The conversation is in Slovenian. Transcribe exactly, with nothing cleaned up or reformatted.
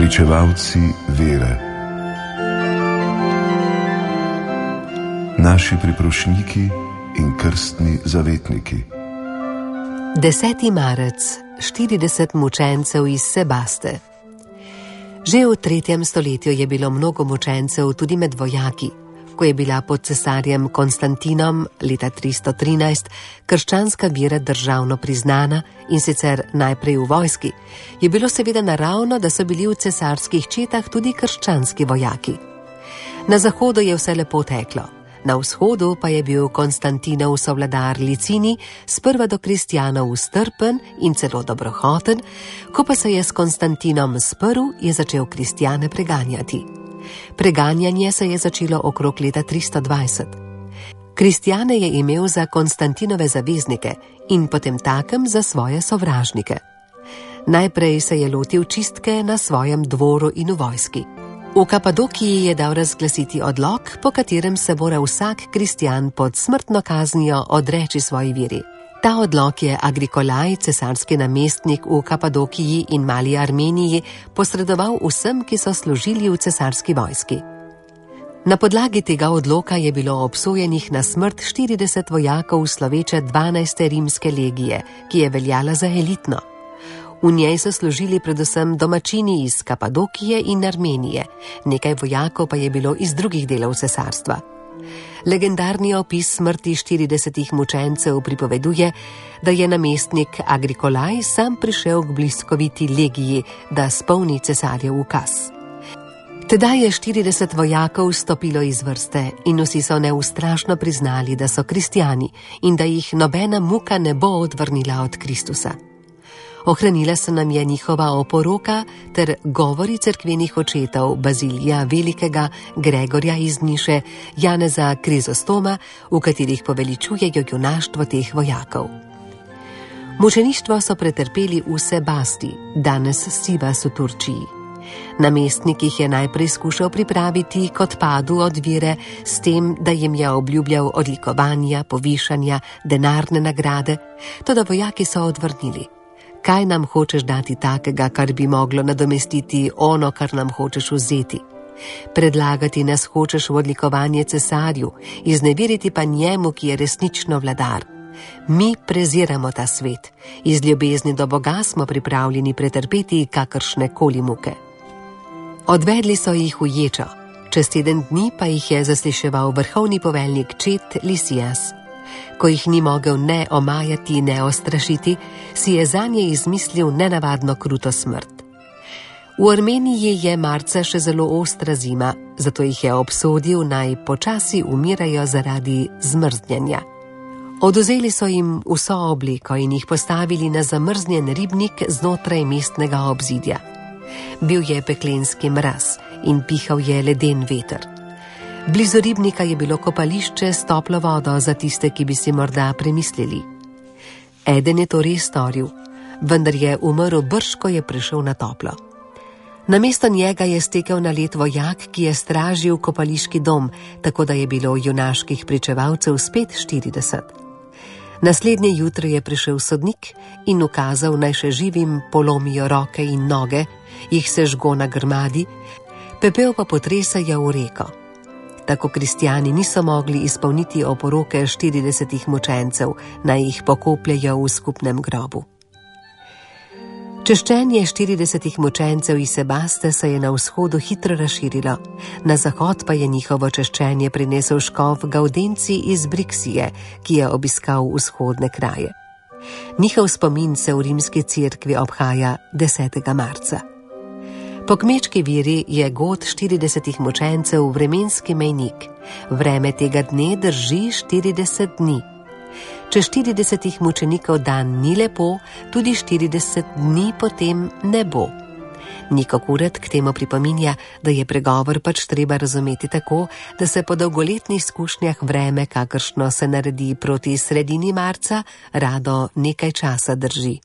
Pričevalci vere. Naši priprošniki in krstni zavetniki. deseti marec, štirideset mučencev iz Sebaste. Že v tretjem stoletju je bilo mnogo mučencev tudi med vojaki. Ko je bila pod cesarjem Konstantinom leta tristo trinajst krščanska vera državno priznana, in sicer najprej v vojski, je bilo seveda naravno, da so bili v cesarskih četah tudi krščanski vojaki. Na zahodu je vse lepo teklo, na vzhodu pa je bil Konstantinov sovladar Licini sprva do kristjanov strpen in celo dobrohoten, ko pa se je s Konstantinom sprl, je začel kristjane preganjati. Preganjanje se je začelo okrog leta tristo dvajset. Kristjane je imel za Konstantinove zaveznike in potem takem za svoje sovražnike. Najprej se je lotil čistke na svojem dvoru in v vojski. V Kapadokiji je dal razglasiti odlok, po katerem se mora vsak kristjan pod smrtno kaznijo odreči svoji veri. Ta odlok je Agrikolaj, cesarski namestnik v Kapadokiji in Mali Armeniji, posredoval vsem, ki so služili v cesarski vojski. Na podlagi tega odloka je bilo obsojenih na smrt štirideset vojakov sloveče dvanajste rimske legije, ki je veljala za elitno. V njej so služili predvsem domačini iz Kapadokije in Armenije, nekaj vojakov pa je bilo iz drugih delov cesarstva. Legendarni opis smrti štiridesetih mučencev pripoveduje, da je namestnik Agrikolaj sam prišel k bliskoviti legiji, da spolni cesarjev ukaz. Tedaj je štirideset vojakov stopilo iz vrste in vsi so neustrašno priznali, da so kristjani in da jih nobena muka ne bo odvrnila od Kristusa. Ohranila se nam je njihova oporoka ter govori cerkvenih očetov Bazilija Velikega, Gregorja iz Niše, Janeza Krizostoma, v katerih poveličujejo junaštvo teh vojakov. Mučeništvo so pretrpeli v Sebasti, danes Sivas v Turčiji. Namestnik jih je najprej skušal pripraviti k odpadu od vere s tem, da jim je obljubljal odlikovanja, povišanja, denarne nagrade, toda vojaki so odvrnili. Kaj nam hočeš dati takega, kar bi moglo nadomestiti ono, kar nam hočeš vzeti? Predlagati nas hočeš v odlikovanje cesarju, izneveriti pa njemu, ki je resnično vladar. Mi preziramo ta svet, iz ljubezni do Boga smo pripravljeni pretrpeti kakršne koli muke. Odvedli so jih v ječo, čez teden dni pa jih je zasliševal vrhovni poveljnik čet Lisijas. Ko jih ni mogel ne omajati, ne ostrašiti, si je zanje izmislil nenavadno kruto smrt. V Armeniji je marca še zelo ostra zima, zato jih je obsodil, naj počasi umirajo zaradi zmrznjenja. Odvzeli so jim vso obleko in jih postavili na zamrznjen ribnik znotraj mestnega obzidja. Bil je peklenski mraz in pihal je leden veter. Blizu ribnika je bilo kopališče s toplo vodo za tiste, ki bi si morda premislili. Eden je to res storil, vendar je umrl brž, ko je prišel na toplo. Namesto njega je stekel na led vojak, ki je stražil kopališki dom, tako da je bilo junaških pričevalcev spet štirideset. Naslednje jutro je prišel sodnik in ukazal, naj še živim polomijo roke in noge, jih sežgo na grmadi, pepel pa potresajo v reko. Tako kristjani niso mogli izpolniti oporoke štiridesetih mučencev, naj jih pokopljajo v skupnem grobu. Češčenje štiridesetih mučencev iz Sebaste se je na vzhodu hitro razširilo, na zahod pa je njihovo češčenje prinesel škof Gaudenci iz Briksije, ki je obiskal vzhodne kraje. Njihov spomin se v rimski cerkvi obhaja desetega marca. Po kmečki veri je god štiridesetih mučencev vremenski mejnik. Vreme tega dne drži štirideset dni. Če štiridesetih mučenikov dan ni lepo, tudi štirideset dni potem ne bo. Niko Kuret k temu pripominja, da je pregovor pač treba razumeti tako, da se po dolgoletnih izkušnjah vreme, kakršno se naredi proti sredini marca, rado nekaj časa drži.